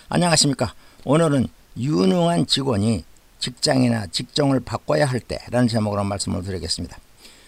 안녕하십니까. 오늘은 유능한 직원이 직장이나 직종을 바꿔야 할 때라는 제목으로 말씀을 드리겠습니다.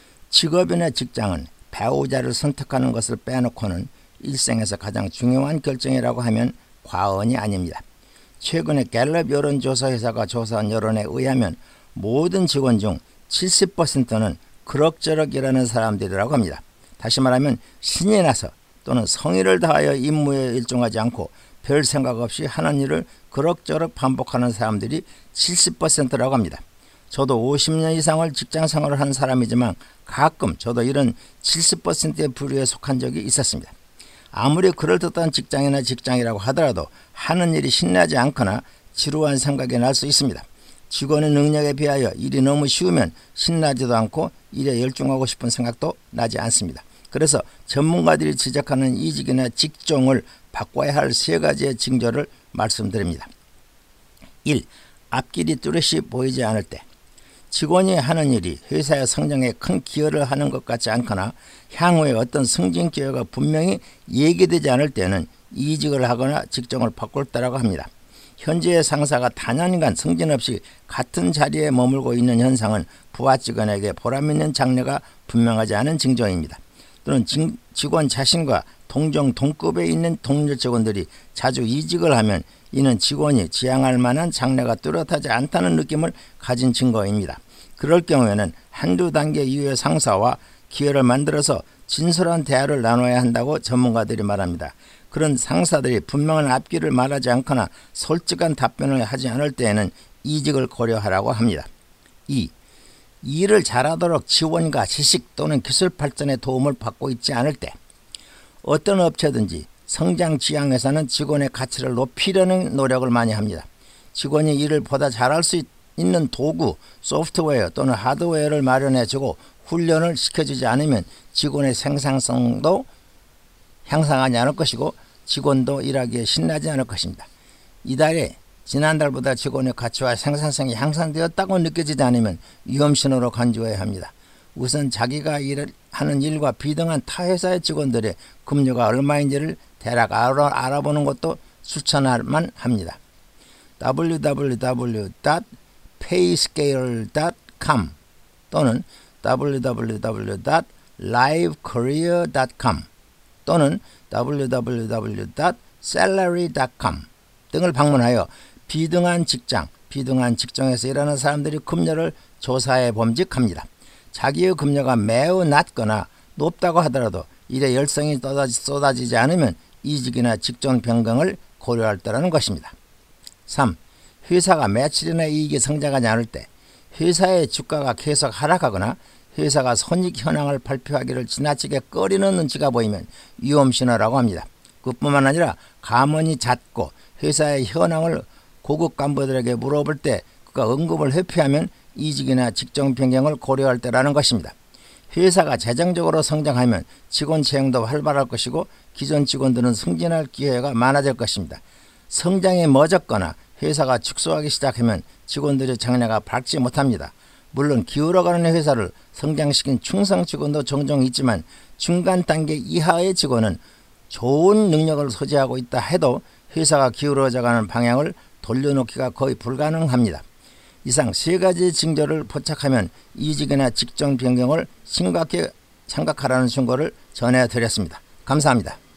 직업이나 직장은 배우자를 선택하는 것을 빼놓고는 일생에서 가장 중요한 결정이라고 하면 과언이 아닙니다. 최근에 갤럽 여론조사 회사가 조사한 여론에 의하면 모든 직원 중 70%는 그럭저럭 일하는 사람들이라고 합니다. 다시 말하면 신이 나서 또는 성의를 다하여 임무에 일종하지 않고 별 생각 없이 하는 일을 그럭저럭 반복하는 사람들이 70%라고 합니다. 저도 50년 이상을 직장생활을 한 사람이지만 가끔 저도 이런 70%의 부류에 속한 적이 있었습니다. 아무리 그럴듯한 직장이나 직장이라고 하더라도 하는 일이 신나지 않거나 지루한 생각이 날 수 있습니다. 직원의 능력에 비하여 일이 너무 쉬우면 신나지도 않고 일에 열중하고 싶은 생각도 나지 않습니다. 그래서 전문가들이 지적하는 이직이나 직종을 바꿔야 할 세 가지의 징조를 말씀드립니다. 1. 앞길이 뚜렷이 보이지 않을 때. 직원이 하는 일이 회사의 성장에 큰 기여를 하는 것 같지 않거나 향후에 어떤 승진 기회가 분명히 얘기되지 않을 때는 이직을 하거나 직종을 바꿀 때라고 합니다. 현재의 상사가 단연간 승진 없이 같은 자리에 머물고 있는 현상은 부하 직원에게 보람있는 장래가 분명하지 않은 징조입니다. 또는 직원 자신과 동종 동급에 있는 동료 직원들이 자주 이직을 하면 이는 직원이 지향할 만한 장래가 뚜렷하지 않다는 느낌을 가진 증거입니다. 그럴 경우에는 한두 단계 이후의 상사와 기회를 만들어서 진솔한 대화를 나눠야 한다고 전문가들이 말합니다. 그런 상사들이 분명한 앞길을 말하지 않거나 솔직한 답변을 하지 않을 때에는 이직을 고려하라고 합니다. 2. 일을 잘하도록 지원과 지식 또는 기술 발전의 도움을 받고 있지 않을 때. 어떤 업체든지 성장 지향에서는 직원의 가치를 높이려는 노력을 많이 합니다. 직원이 일을 보다 잘할 수 있는 도구, 소프트웨어 또는 하드웨어를 마련해주고 훈련을 시켜주지 않으면 직원의 생산성도 향상하지 않을 것이고 직원도 일하기에 신나지 않을 것입니다. 이달에 지난달보다 직원의 가치와 생산성이 향상되었다고 느껴지지 않으면 위험신호로 간주해야 합니다. 우선 자기가 하는 일과 비등한 타 회사의 직원들의 급료가 얼마인지를 대략 알아보는 것도 추천할 만합니다. www.payscale.com 또는 www.livecareer.com 또는 www.salary.com 등을 방문하여 비등한 직종에서 일하는 사람들이 급료를 조사해 봄직합니다. 자기의 급료가 매우 낮거나 높다고 하더라도 일에 열성이 쏟아지지 않으면 이직이나 직종 변경을 고려할 때라는 것입니다. 3. 회사가 며칠이나 이익이 성장하지 않을 때. 회사의 주가가 계속 하락하거나 회사가 손익 현황을 발표하기를 지나치게 꺼리는 눈치가 보이면 위험신호라고 합니다. 그뿐만 아니라 감원이 잦고 회사의 현황을 고급 간부들에게 물어볼 때 그가 응급을 회피하면 이직이나 직종 변경을 고려할 때라는 것입니다. 회사가 재정적으로 성장하면 직원 채용도 활발할 것이고 기존 직원들은 승진할 기회가 많아질 것입니다. 성장이 멎었거나 회사가 축소하기 시작하면 직원들의 장래가 밝지 못합니다. 물론 기울어가는 회사를 성장시킨 충성 직원도 종종 있지만 중간 단계 이하의 직원은 좋은 능력을 소지하고 있다 해도 회사가 기울어져가는 방향을 돌려놓기가 거의 불가능합니다. 이상 세 가지 징조를 포착하면 이직이나 직종 변경을 심각히 생각하라는 충고를 전해드렸습니다. 감사합니다.